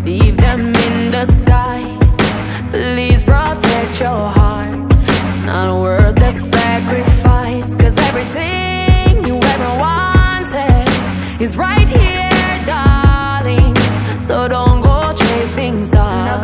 leave them in the sky. Please protect your heart. It's not worth the sacrifice, 'cause everything you ever wanted is right here, darling. So don't go chasing stars.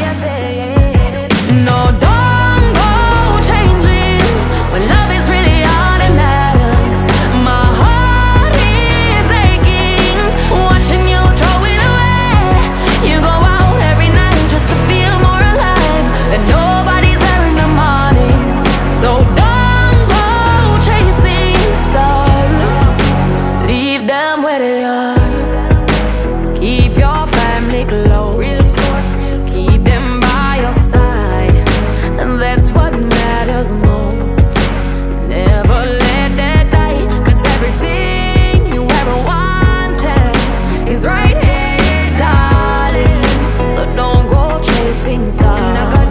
No, don't go changing when love is really all that matters. My heart is aching, watching you throw it away. You go out every night just to feel more alive, and nobody's there in the morning. So don't go chasing stars, leave them where they are. Keep your family close, keep them by your side, and that's what matters most. Never let that die, 'cause everything you ever wanted is right here, darling. So don't go chasing stars.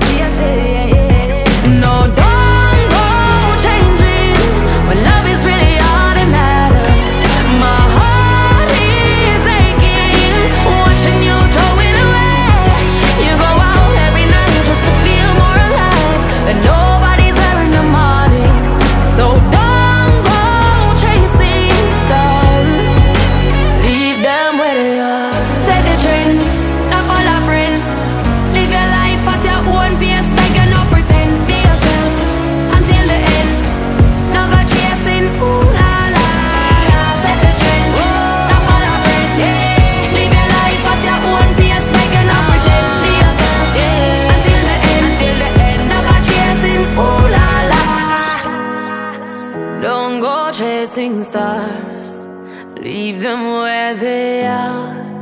No, don't go changing when love is really all that matters. My heart is aching, watching you throw it away. You go out every night just to feel more alive, and nobody's there in the morning. So don't go chasing stars, leave them where they are. Set the trend, not follow a friend. Live your life at your own pace, beg you no pretend. Be yourself until the end. No go chasing, ooh la la la. Set the trend, not follow a friend. Live your life at your own pace, beg you no pretend. Be yourself until the end. No go chasing, ooh la la. Don't go chasing stars, leave them where they are.